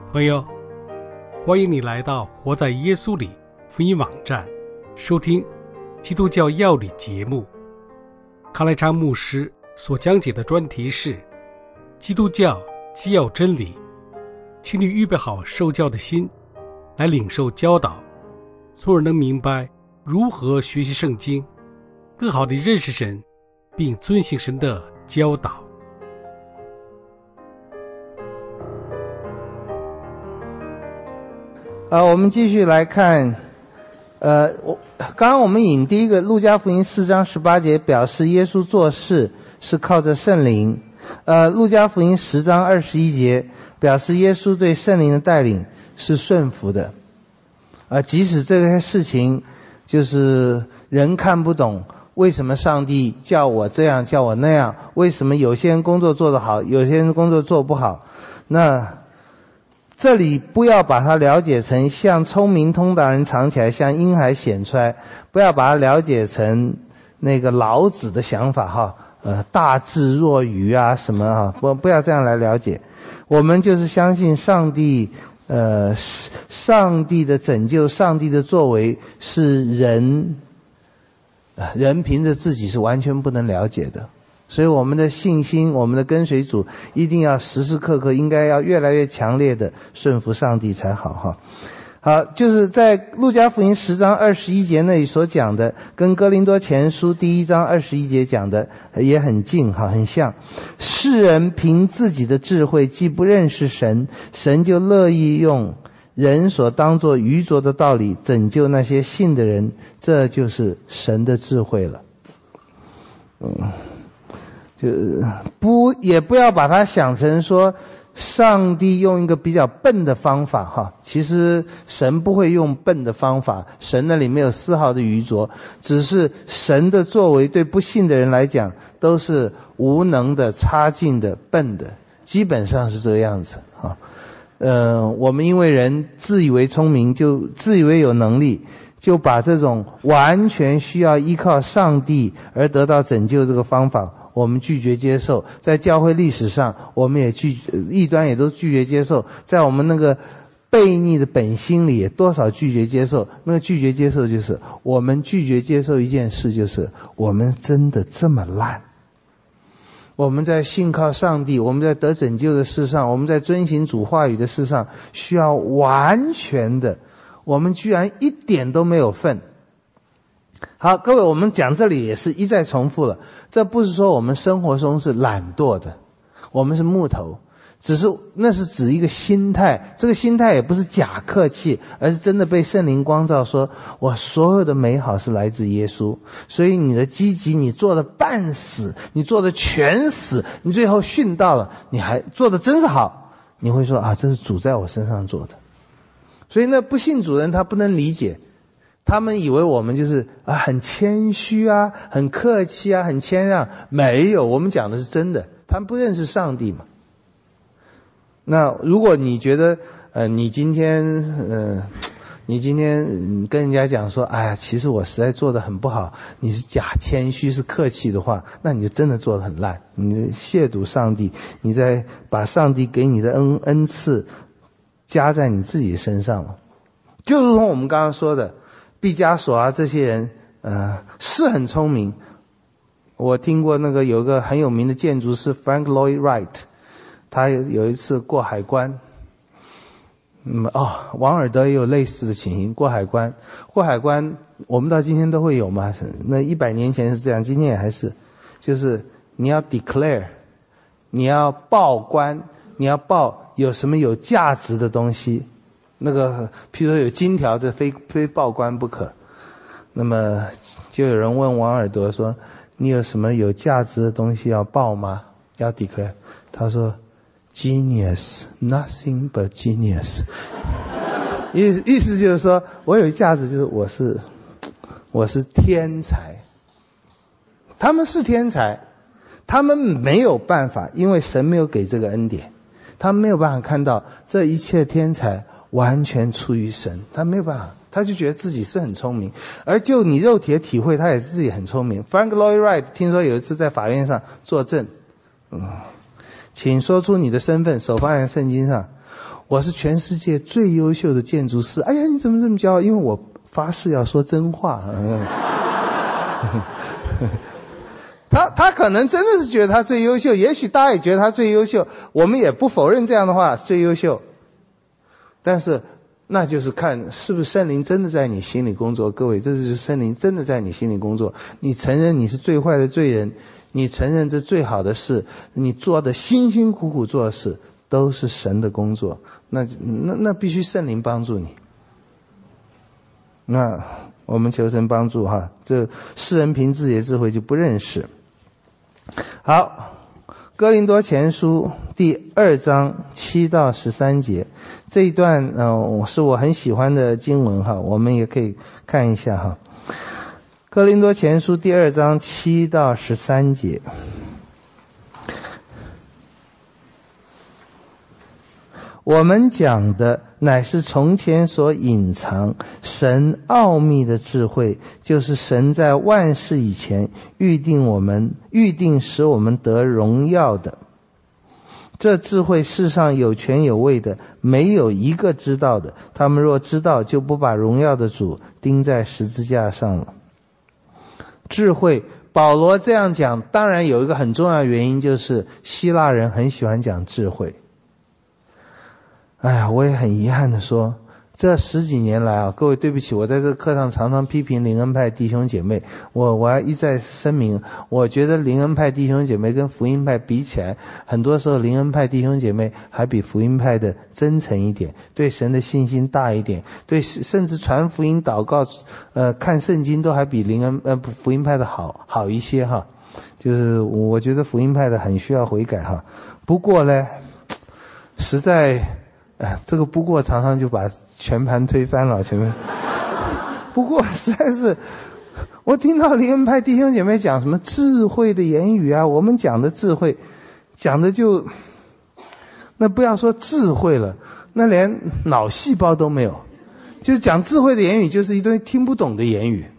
朋友，欢迎你来到活在耶稣里福音网站，收听基督教要理节目。康来昌牧师所讲解的专题是基督教基要真理，请你预备好受教的心，来领受教导，从而能明白如何学习圣经，更好地认识神，并遵行神的教导。 我们继续来看，刚刚我们引第一个路加福音4章18节表示耶稣做事是靠着圣灵，路加福音10章21节表示耶稣对圣灵的带领是顺服的，即使这些事情就是人看不懂，为什么上帝叫我这样叫我那样，为什么有些人工作做得好，有些人工作做不好，那这里不要把它了解成像聪明通达人藏起来，像婴孩显出来，不要把它了解成那个老子的想法大智若愚啊什么不要这样来了解。我们就是相信上帝上帝的拯救，上帝的作为是人凭着自己是完全不能了解的，所以我们的信心，我们的跟随主一定要时时刻刻应该要越来越强烈的顺服上帝才好好，就是在路加福音10章21节那里所讲的，跟哥林多前书第1章21节讲的也很近很像。世人凭自己的智慧既不认识神，神就乐意用人所当作愚拙的道理拯救那些信的人，这就是神的智慧了。也不要把它想成说上帝用一个比较笨的方法其实神不会用笨的方法，神那里没有丝毫的愚拙，只是神的作为对不信的人来讲都是无能的、差劲的、笨的，基本上是这个样子我们因为人自以为聪明，就自以为有能力，就把这种完全需要依靠上帝而得到拯救这个方法我们拒绝接受，在教会历史上我们也异端也都拒绝接受，在我们那个悖逆的本心里也多少拒绝接受。那个拒绝接受就是我们拒绝接受一件事，就是我们真的这么烂，我们在信靠上帝，我们在得拯救的事上，我们在遵行主话语的事上需要完全的，我们居然一点都没有份。好，各位，我们讲这里也是一再重复了，这不是说我们生活中是懒惰的，我们是木头，只是那是指一个心态，这个心态也不是假客气，而是真的被圣灵光照，说我所有的美好是来自耶稣，所以你的积极，你做的半死，你做的全死，你最后殉道了，你还做的真是好，你会说这是主在我身上做的。所以那不信主人他不能理解，他们以为我们就是很谦虚很客气很谦让，没有，我们讲的是真的，他们不认识上帝嘛。那如果你觉得你今天跟人家讲说其实我实在做得很不好，你是假谦虚是客气的话，那你就真的做得很烂，你亵渎上帝，你在把上帝给你的恩赐加在你自己身上了。就如同我们刚刚说的毕加索这些人是很聪明，我听过那个有个很有名的建筑师 Frank Lloyd Wright， 他有一次过海关，王尔德也有类似的情形，过海关我们到今天都会有嘛，那100年前是这样，今天也还是，就是你要 declare， 你要报关，你要报有什么有价值的东西，那个譬如说有金条，这非报关不可。那么就有人问王尔德说，你有什么有价值的东西要报吗？要 declare？ 他说 Genius, nothing but genius 意思就是说我有价值，就是我是天才。他们是天才，他们没有办法，因为神没有给这个恩典，他们没有办法看到这一切天才完全出于神，他没有办法，他就觉得自己是很聪明，而就你肉体的体会，他也是自己很聪明。 Frank Lloyd Wright 听说有一次在法院上作证，请说出你的身份，手放在圣经上。 我是全世界最优秀的建筑师。哎呀，你怎么这么骄傲？因为我发誓要说真话。他可能真的是觉得他最优秀，也许大家也觉得他最优秀，我们也不否认这样的话最优秀。但是那就是看是不是圣灵真的在你心里工作。各位，这就是圣灵真的在你心里工作。你承认你是最坏的罪人，你承认这最好的事，你做的辛辛苦苦做的事都是神的工作，那必须圣灵帮助你。那我们求神帮助哈，这世人凭自己的智慧就不认识。好，哥林多前书第2章7到13节，这一段是我很喜欢的经文哈，我们也可以看一下哈。哥林多前书第2章7到13节，我们讲的乃是从前所隐藏神奥秘的智慧，就是神在万事以前预定使我们得荣耀的。这智慧世上有权有位的没有一个知道的，他们若知道，就不把荣耀的主钉在十字架上了。智慧，保罗这样讲，当然有一个很重要的原因，就是希腊人很喜欢讲智慧。哎呀，我也很遗憾的说，这10几年来啊，各位对不起，我在这个课上常常批评灵恩派弟兄姐妹，我要一再声明，我觉得灵恩派弟兄姐妹跟福音派比起来，很多时候灵恩派弟兄姐妹还比福音派的真诚一点，对神的信心大一点，对甚至传福音祷告看圣经都还比福音派的好一些哈。就是我觉得福音派的很需要悔改哈。不过呢，实在这个不过常常就把全盘推翻了，全盘。不过实在是，我听到灵恩派弟兄姐妹讲什么智慧的言语啊，我们讲的智慧，讲的就，那不要说智慧了，那连脑细胞都没有，就讲智慧的言语就是一堆听不懂的言语。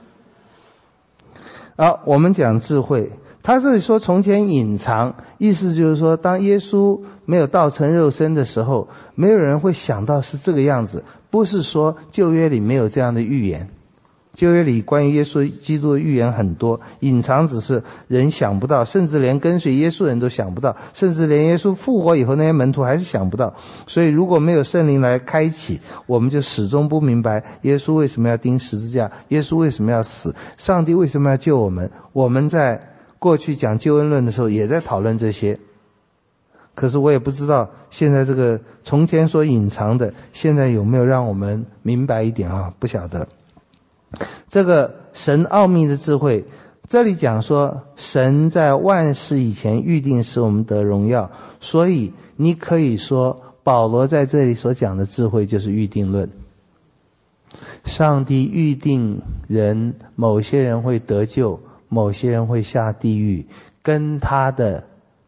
好，我们讲智慧，他这里说从前隐藏，意思就是说当耶稣没有道成肉身的时候，没有人会想到是这个样子。不是说旧约里没有这样的预言，旧约里关于耶稣基督的预言很多，隐藏只是人想不到，甚至连跟随耶稣人都想不到，甚至连耶稣复活以后那些门徒还是想不到。所以如果没有圣灵来开启，我们就始终不明白耶稣为什么要钉十字架，耶稣为什么要死，上帝为什么要救我们。我们在过去讲救恩论的时候也在讨论这些，可是我也不知道现在这个从前所隐藏的，现在有没有让我们明白一点啊？不晓得。这个神奥秘的智慧，这里讲说神在万事以前预定使我们得荣耀，所以你可以说保罗在这里所讲的智慧就是预定论。上帝预定人，某些人会得救，某些人会下地狱，跟他的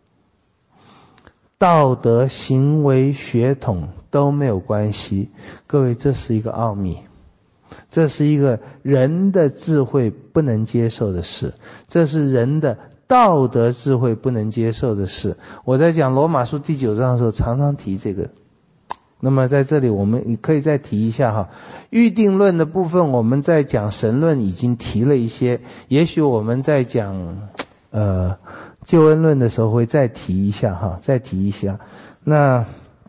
道德行为血统都没有关系。各位，这是一个奥秘，这是一个人的智慧不能接受的事，这是人的道德智慧不能接受的事。我在讲罗马书第9章的时候常常提这个，那么在这里我们可以再提一下哈。预定论的部分我们在讲神论已经提了一些，也许我们在讲救恩论的时候会再提一下哈，再提一下。那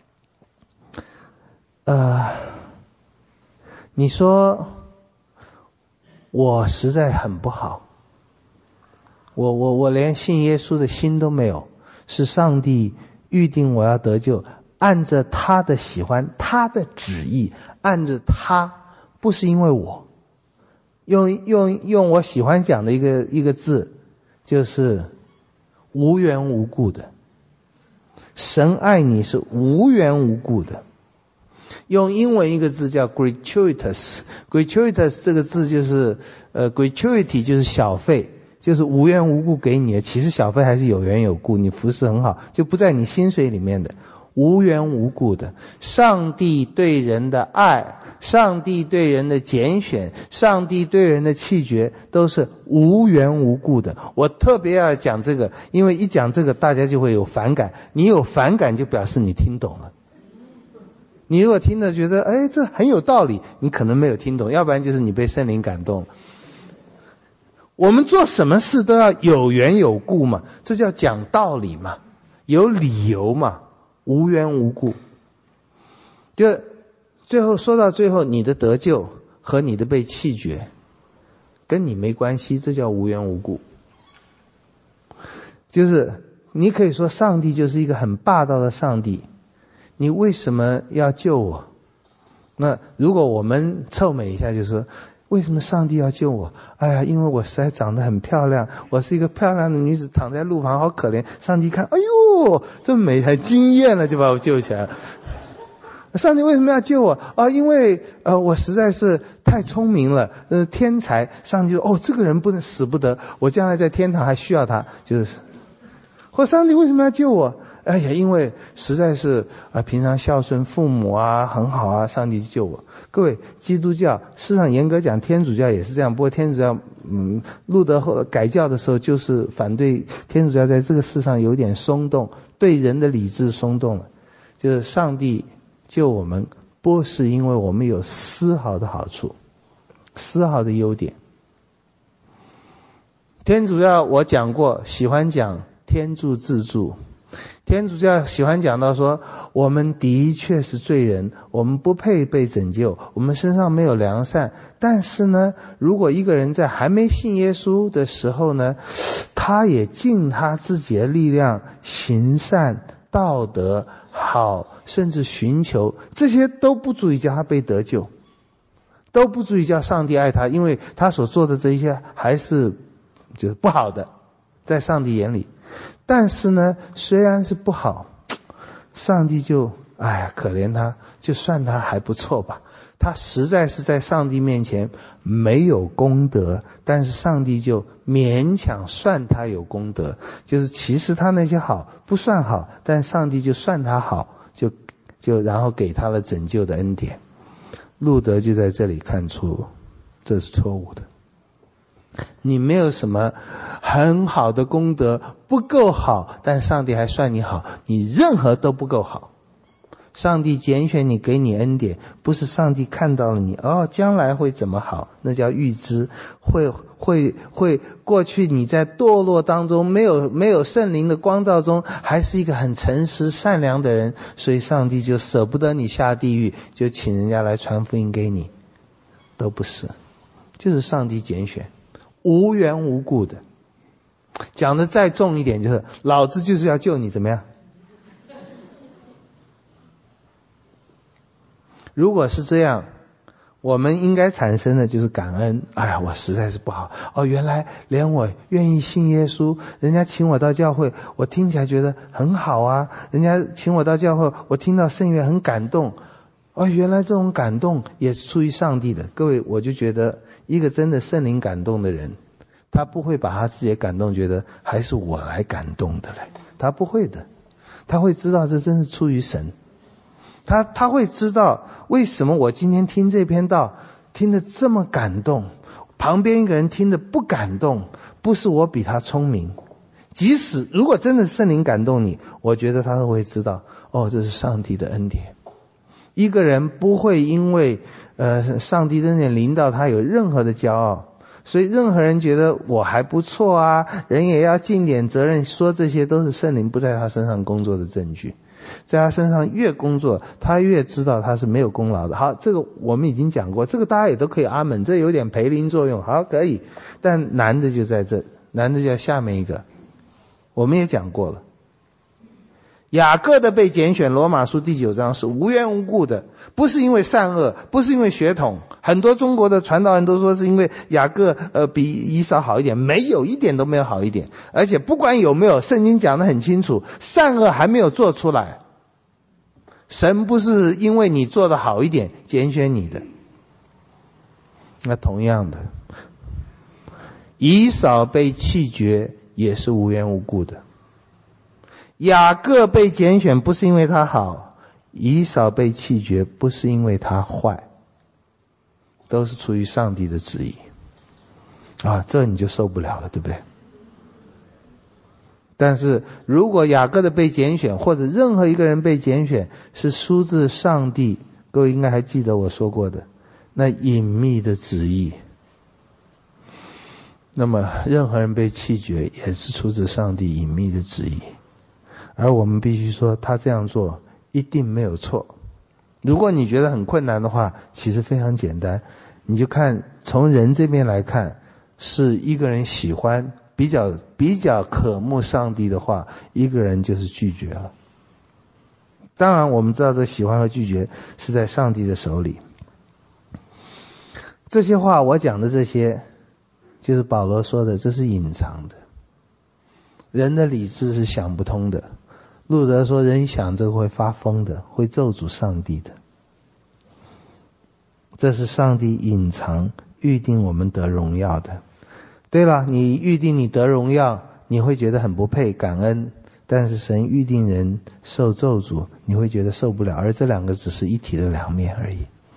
你说我实在很不好，我连信耶稣的心都没有，是上帝预定我要得救，按着他的喜欢，他的旨意，按着他，不是因为我。用我喜欢讲的一个字，就是无缘无故的。神爱你是无缘无故的。用英文一个字叫 gratuitous 这个字就是gratuity 就是小费，就是无缘无故给你的，其实小费还是有缘有故，你服侍很好，就不在你薪水里面的，无缘无故的。上帝对人的爱，上帝对人的拣选，上帝对人的弃绝，都是无缘无故的。我特别要讲这个，因为一讲这个大家就会有反感，你有反感就表示你听懂了。 你如果听着觉得这很有道理，你可能没有听懂，要不然就是你被圣灵感动。我们做什么事都要有缘有故嘛，这叫讲道理嘛，有理由嘛，无缘无故。就最后说到最后，你的得救和你的被弃绝跟你没关系，这叫无缘无故。就是你可以说上帝就是一个很霸道的上帝，你为什么要救我？那如果我们臭美一下，就说为什么上帝要救我？哎呀，因为我实在长得很漂亮，我是一个漂亮的女子，躺在路旁好可怜。上帝看，哎呦，这么美，很惊艳了，就把我救起来了。上帝为什么要救我？因为我实在是太聪明了，天才。上帝说，这个人不能死不得，我将来在天堂还需要他，就是。或上帝为什么要救我？哎呀，因为实在是平常孝顺父母啊，很好啊，上帝救我。各位，基督教事实上严格讲，天主教也是这样。不过天主教，路德后改教的时候，就是反对天主教在这个事上有点松动，对人的理智松动了。就是上帝救我们，不是因为我们有丝毫的好处，丝毫的优点。天主教我讲过，喜欢讲天助自助。天主教喜欢讲到说，我们的确是罪人，我们不配被拯救，我们身上没有良善。但是呢，如果一个人在还没信耶稣的时候呢，他也尽他自己的力量行善、道德、好，甚至寻求，这些都不足以叫他被得救，都不足以叫上帝爱他，因为他所做的这一些还是就是不好的，在上帝眼里。但是呢，虽然是不好，上帝就可怜他，就算他还不错吧。他实在是在上帝面前没有功德，但是上帝就勉强算他有功德，就是其实他那些好不算好，但上帝就算他好，就然后给他了拯救的恩典。路德就在这里看出这是错误的。你没有什么很好的功德，不够好，但上帝还算你好，你任何都不够好。上帝拣选你，给你恩典，不是上帝看到了你将来会怎么好，那叫预知。会过去你在堕落当中，没有圣灵的光照中，还是一个很诚实善良的人，所以上帝就舍不得你下地狱，就请人家来传福音给你，都不是，就是上帝拣选，无缘无故的。讲的再重一点，就是老子就是要救你，怎么样？如果是这样，我们应该产生的就是感恩。我实在是不好原来连我愿意信耶稣，人家请我到教会，我听起来觉得很好啊，人家请我到教会，我听到圣乐很感动原来这种感动也是出于上帝的。各位，我就觉得一个真的圣灵感动的人，他不会把他自己的感动觉得还是我来感动的嘞，他不会的。他会知道这真是出于神，他会知道为什么我今天听这篇道听得这么感动，旁边一个人听得不感动，不是我比他聪明。即使如果真的圣灵感动你，我觉得他都会知道这是上帝的恩典。一个人不会因为上帝的恩典临到他有任何的骄傲，所以任何人觉得我还不错啊，人也要尽点责任，说这些都是圣灵不在他身上工作的证据。在他身上越工作，他越知道他是没有功劳的。好，这个我们已经讲过，这个大家也都可以阿门，这有点培灵作用，好，可以。但难的就在这，难的就在下面一个，我们也讲过了。雅各的被拣选，罗马书第9章是无缘无故的，不是因为善恶，不是因为血统。很多中国的传道人都说是因为雅各比以扫好一点，没有，一点都没有好一点。而且不管有没有，圣经讲得很清楚，善恶还没有做出来，神不是因为你做得好一点拣选你的。那同样的，以扫被弃绝也是无缘无故的。雅各被拣选不是因为他好，以扫被弃绝不是因为他坏，都是出于上帝的旨意这你就受不了了，对不对？ 但是如果雅各的被拣选，或者任何一个人被拣选，是出自上帝，各位应该还记得我说过的那隐秘的旨意，那么任何人被弃绝也是出自上帝隐秘的旨意，而我们必须说他这样做一定没有错。如果你觉得很困难的话，其实非常简单，你就看从人这边来看，是一个人喜欢比较渴慕上帝的话，一个人就是拒绝了。当然我们知道这喜欢和拒绝是在上帝的手里。这些话我讲的这些就是保罗说的，这是隐藏的，人的理智是想不通的。路德说人想这个会发疯的，会咒诅上帝的。这是上帝隐藏预定我们得荣耀的。对了，你预定你得荣耀，你会觉得很不配，感恩，但是神预定人受咒诅，你会觉得受不了，而这两个只是一体的两面而已。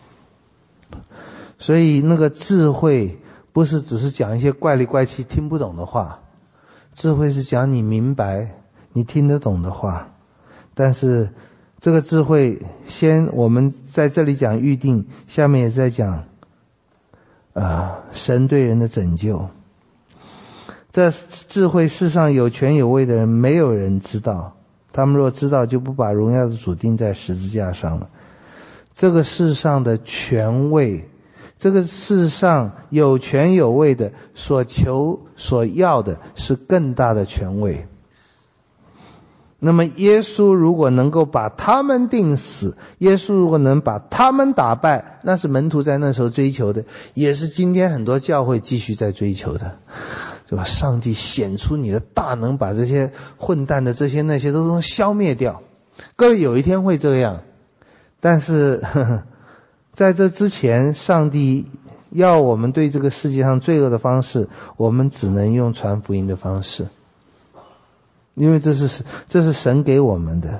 所以那个智慧不是只是讲一些怪里怪气听不懂的话，智慧是讲你明白你听得懂的话。但是这个智慧，先我们在这里讲预定，下面也在讲神对人的拯救。这智慧世上有权有位的人没有人知道，他们若知道就不把荣耀的主钉在十字架上了。这个世上的权位，这个世上有权有位的所求所要的是更大的权位。那么耶稣如果能够把他们钉死，耶稣如果能把他们打败，那是门徒在那时候追求的，也是今天很多教会继续在追求的，对吧？上帝显出你的大能，把这些混蛋的这些那些都消灭掉。各位，有一天会这样，但是在这之前，上帝要我们对这个世界上罪恶的方式，我们只能用传福音的方式，因为这是神给我们的。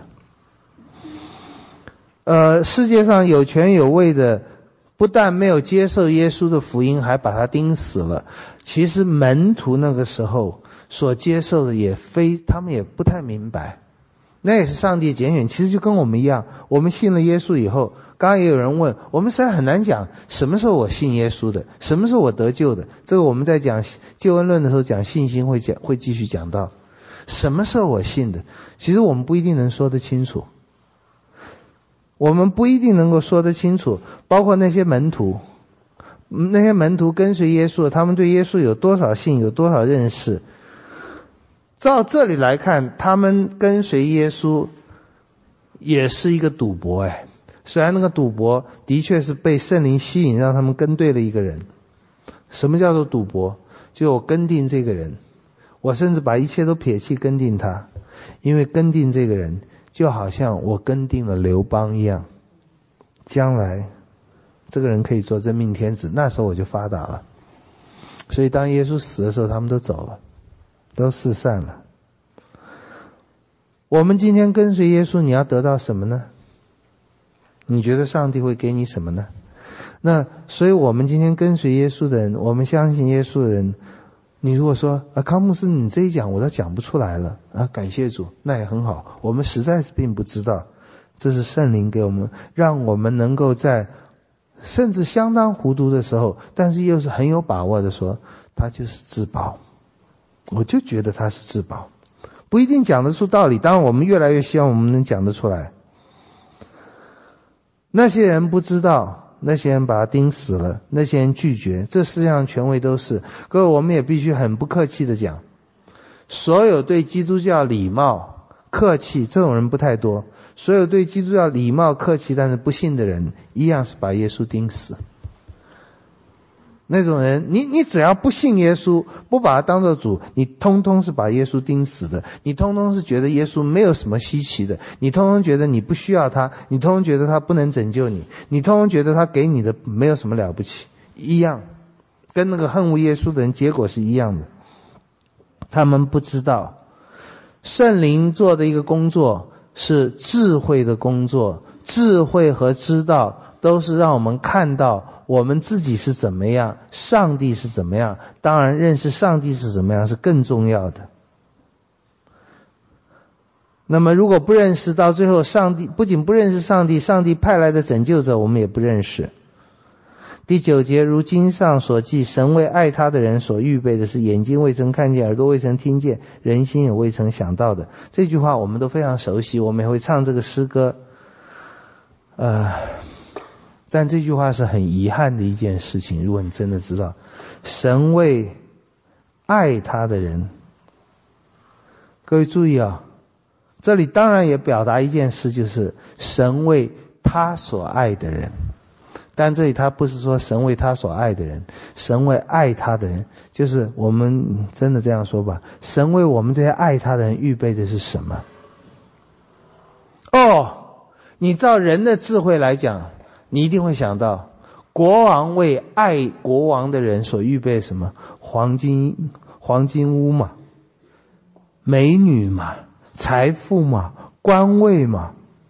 世界上有权有位的不但没有接受耶稣的福音，还把他钉死了。其实门徒那个时候所接受的他们也不太明白，那也是上帝拣选。其实就跟我们一样，我们信了耶稣以后，刚刚也有人问，我们实在很难讲什么时候我信耶稣的，什么时候我得救的。这个我们在讲救恩论的时候讲信心会继续讲到什么时候我信的。其实我们不一定能说得清楚，我们不一定能够说得清楚。包括那些门徒跟随耶稣，他们对耶稣有多少信，有多少认识。照这里来看，他们跟随耶稣也是一个赌博。虽然那个赌博的确是被圣灵吸引，让他们跟对了一个人。什么叫做赌博？就我跟定这个人，我甚至把一切都撇弃跟定他，因为跟定这个人就好像我跟定了刘邦一样，将来这个人可以做真命天子，那时候我就发达了。所以当耶稣死的时候，他们都走了，都四散了。我们今天跟随耶稣，你要得到什么呢？你觉得上帝会给你什么呢？那所以我们今天跟随耶稣的人，我们相信耶稣的人，你如果说康牧师你这一讲我都讲不出来了感谢主，那也很好。我们实在是并不知道，这是圣灵给我们，让我们能够在甚至相当糊涂的时候，但是又是很有把握的说，他就是至宝。我就觉得他是至宝，不一定讲得出道理，当然我们越来越希望我们能讲得出来。那些人不知道，那些人把他钉死了，那些人拒绝，这世界上权威都是。各位，我们也必须很不客气的讲，所有对基督教礼貌客气这种人不太多，所有对基督教礼貌客气但是不信的人，一样是把耶稣钉死。那种人，你只要不信耶稣，不把他当作主，你通通是把耶稣钉死的。你通通是觉得耶稣没有什么稀奇的，你通通觉得你不需要他，你通通觉得他不能拯救你，你通通觉得他给你的没有什么了不起，一样，跟那个恨恶耶稣的人结果是一样的。他们不知道圣灵做的一个工作是智慧的工作，智慧和知道都是让我们看到我们自己是怎么样，上帝是怎么样，当然认识上帝是怎么样是更重要的。 那么如果不认识，到最后上帝不仅不认识上帝，上帝派来的拯救者我们也不认识。第9节，如经上所记，神为爱他的人所预备的是眼睛未曾看见，耳朵未曾听见，人心也未曾想到的。这句话我们都非常熟悉，我们也会唱这个诗歌。但这句话是很遗憾的一件事情，如果你真的知道神为爱他的人。各位注意啊，这里当然也表达一件事，就是神为他所爱的人。但这里他不是说神为他所爱的人，神为爱他的人，就是我们真的这样说吧，神为我们这些爱他的人预备的是什么？你照人的智慧来讲，你一定会想到国王为爱国王的人所预备什么？黄金屋嘛，美女嘛，财富嘛，官位嘛。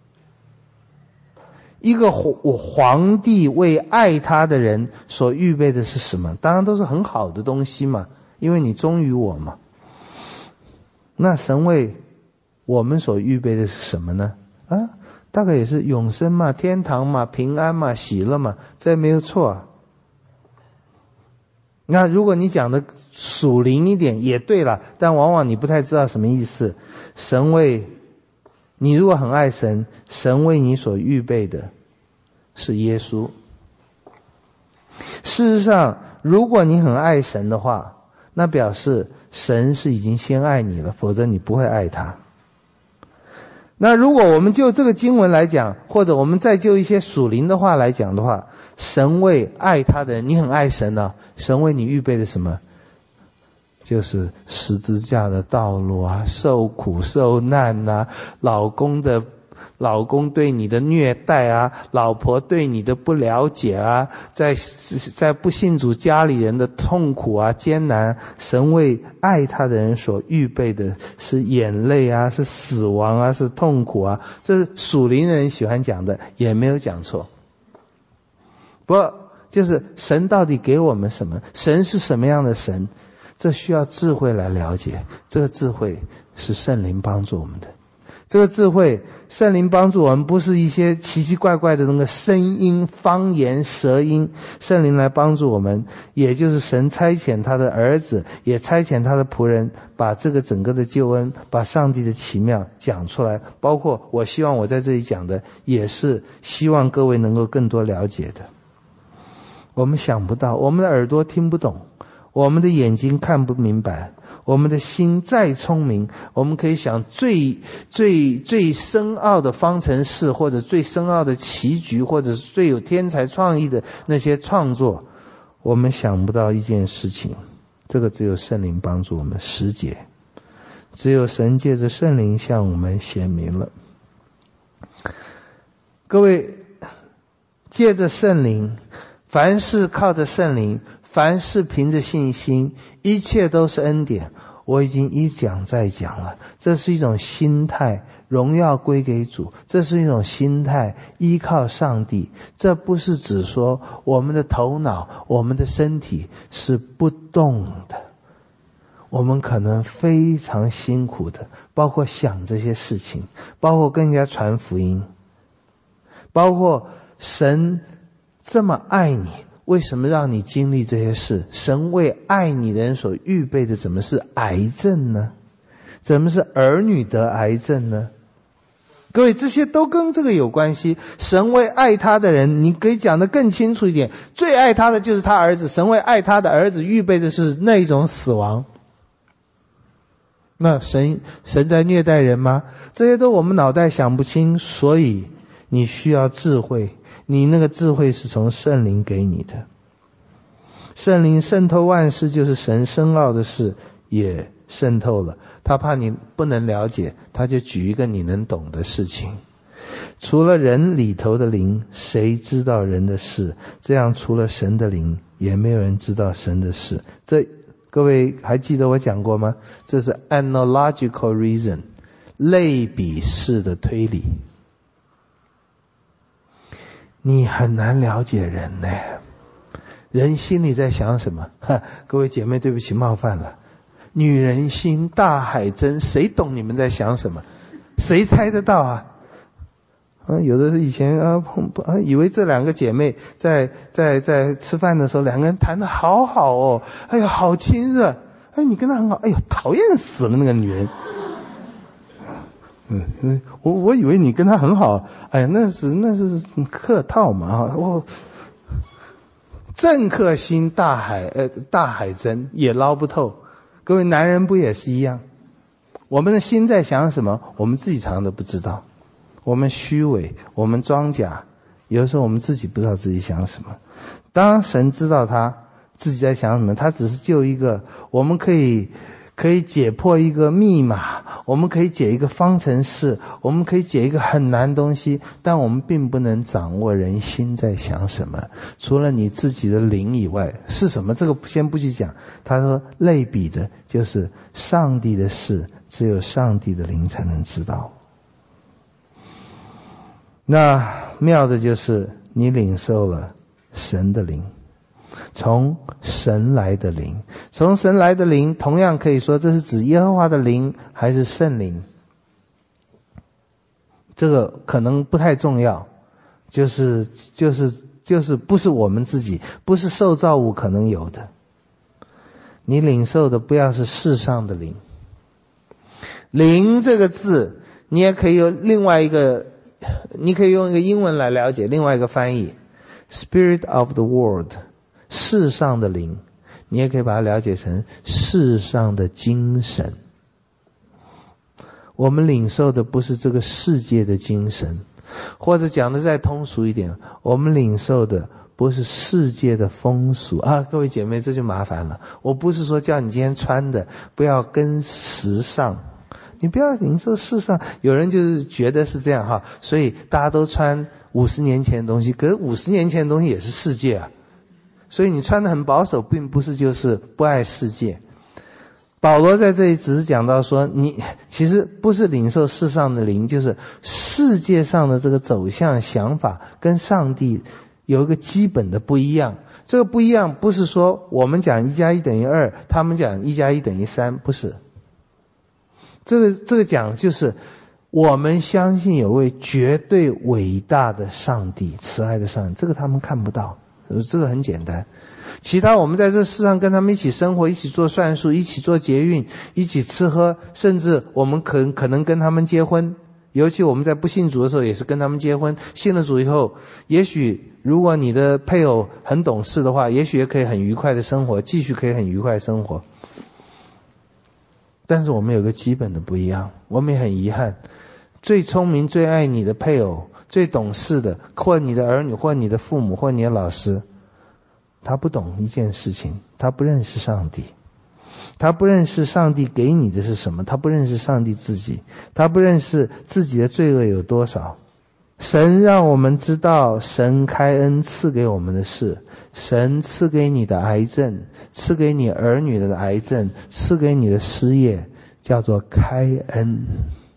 一个皇帝为爱他的人所预备的是什么？当然都是很好的东西嘛，因为你忠于我嘛。那神为我们所预备的是什么呢？大概也是永生嘛，天堂嘛，平安嘛，喜乐嘛，这没有错啊。那如果你讲的属灵一点也对了，但往往你不太知道什么意思。神为你如果很爱神，神为你所预备的是耶稣。事实上，如果你很爱神的话，那表示神是已经先爱你了，否则你不会爱他。那如果我们就这个经文来讲，或者我们再就一些属灵的话来讲的话，神为爱他的人，你很爱神啊，神为你预备的什么？就是十字架的道路啊，受苦受难啊，老公对你的虐待啊，老婆对你的不了解啊，在不信主家里人的痛苦啊，艰难，神为爱他的人所预备的是眼泪啊，是死亡啊，是痛苦啊。这是属灵人喜欢讲的，也没有讲错。不过就是神到底给我们什么？神是什么样的神？这需要智慧来了解，这个智慧是圣灵帮助我们的。这个智慧，圣灵帮助我们，不是一些奇奇怪怪的那个声音、方言、舌音，圣灵来帮助我们，也就是神差遣他的儿子，也差遣他的仆人，把这个整个的救恩，把上帝的奇妙讲出来。包括我希望我在这里讲的，也是希望各位能够更多了解的。我们想不到，我们的耳朵听不懂，我们的眼睛看不明白，我们的心再聪明，我们可以想最深奥的方程式，或者最深奥的棋局，或者是最有天才创意的那些创作，我们想不到一件事情，这个只有圣灵帮助我们识解，只有神借着圣灵向我们显明了。各位，借着圣灵，凡是靠着圣灵，凡是凭着信心，一切都是恩典。我已经一讲再讲了，这是一种心态，荣耀归给主，这是一种心态，依靠上帝。这不是指说我们的头脑，我们的身体是不动的，我们可能非常辛苦的，包括想这些事情，包括跟人家传福音，包括神这么爱你，为什么让你经历这些事？神为爱你的人所预备的，怎么是癌症呢？怎么是儿女得癌症呢？各位，这些都跟这个有关系。神为爱他的人，你可以讲得更清楚一点，最爱他的就是他儿子，神为爱他的儿子预备的是那种死亡。那神在虐待人吗？这些都我们脑袋想不清，所以你需要智慧，你那个智慧是从圣灵给你的。圣灵渗透万事，就是神深奥的事也渗透了，他怕你不能了解，他就举一个你能懂的事情。除了人里头的灵，谁知道人的事？这样除了神的灵，也没有人知道神的事。这各位还记得我讲过吗？这是 analogical reason， 类比式的推理。你很难了解人呢，人心里在想什么？各位姐妹，对不起，冒犯了。女人心大海深，谁懂你们在想什么？ 谁猜得到啊？有的是以前以为这两个姐妹在吃饭的时候，两个人谈得好好哦，哎呀好亲热，哎你跟她很好，哎呦讨厌死了那个女人。我以为你跟她很好，哎呀那是客套嘛，政客心大海深也捞不透。各位男人不也是一样？我们的心在想什么，我们自己常常都不知道。我们虚伪，我们装假，有的时候我们自己不知道自己想什么。当神知道他自己在想什么，他只是就一个，我们可以解破一个密码，我们可以解一个方程式，我们可以解一个很难东西，但我们并不能掌握人心在想什么，除了你自己的灵以外是什么，这个先不去讲。他说类比的就是上帝的事，只有上帝的灵才能知道。那妙的就是你领受了神的灵，从神来的灵，从神来的灵，同样可以说这是指耶和华的灵还是圣灵，这个可能不太重要，就是不是我们自己，不是受造物可能有的。你领受的不要是世上的灵。灵这个字你也可以有另外一个，你可以用一个英文来了解，另外一个翻译 Spirit of the world， 世上的灵，你也可以把它了解成世上的精神。我们领受的不是这个世界的精神，或者讲的再通俗一点，我们领受的不是世界的风俗啊。各位姐妹，这就麻烦了。我不是说叫你今天穿的不要跟时尚，你不要领受世上，有人就是觉得是这样哈，所以大家都穿50年前的东西，可是50年前的东西也是世界啊，所以你穿得很保守并不是就是不爱世界。保罗在这里只是讲到说，你其实不是领受世上的灵，就是世界上的这个走向想法跟上帝有一个基本的不一样。这个不一样不是说我们讲1+1等于2，他们讲1+1等于3，不是。这个讲就是我们相信有位绝对伟大的上帝，慈爱的上帝，这个他们看不到，这个很简单。其他我们在这世上跟他们一起生活，一起做算术，一起做捷运，一起吃喝，甚至我们可能跟他们结婚，尤其我们在不信主的时候也是跟他们结婚，信了主以后，也许如果你的配偶很懂事的话，也许也可以很愉快的生活，继续可以很愉快生活。但是我们有个基本的不一样，我们也很遗憾，最聪明最爱你的配偶，最懂事的，或你的儿女，或你的父母，或你的老师，他不懂一件事情，他不认识上帝，他不认识上帝给你的是什么，他不认识上帝自己，他不认识自己的罪恶有多少。神让我们知道神开恩赐给我们的事，神赐给你的癌症，赐给你儿女的癌症，赐给你的失业，叫做开恩。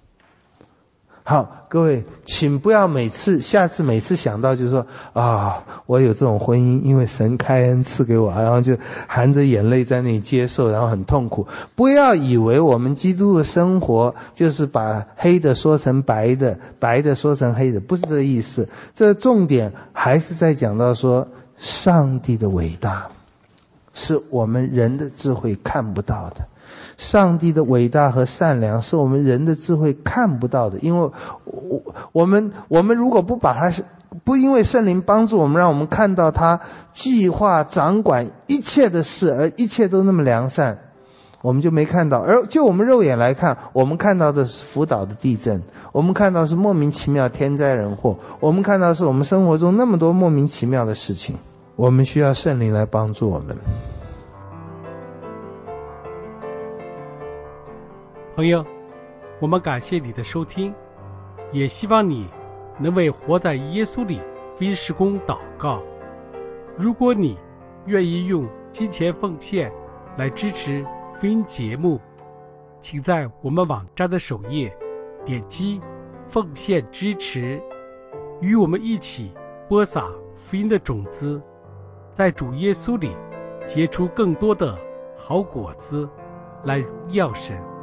好，各位请不要下次每次想到就是说我有这种婚姻，因为神开恩赐给我，然后就含着眼泪在那里接受，然后很痛苦。不要以为我们基督的生活就是把黑的说成白的，白的说成黑的，不是这个意思。这个重点还是在讲到说上帝的伟大是我们人的智慧看不到的，上帝的伟大和善良是我们人的智慧看不到的。因为我们如果不因为圣灵帮助我们，让我们看到他计划掌管一切的事，而一切都那么良善，我们就没看到。而就我们肉眼来看，我们看到的是福岛的地震，我们看到是莫名其妙天灾人祸，我们看到是我们生活中那么多莫名其妙的事情。我们需要圣灵来帮助我们。 朋友，我们感谢你的收听，也希望你能为活在耶稣里福音事工祷告。如果你愿意用金钱奉献来支持福音节目，请在我们网站的首页点击奉献支持，与我们一起播撒福音的种子，在主耶稣里结出更多的好果子，来荣耀神。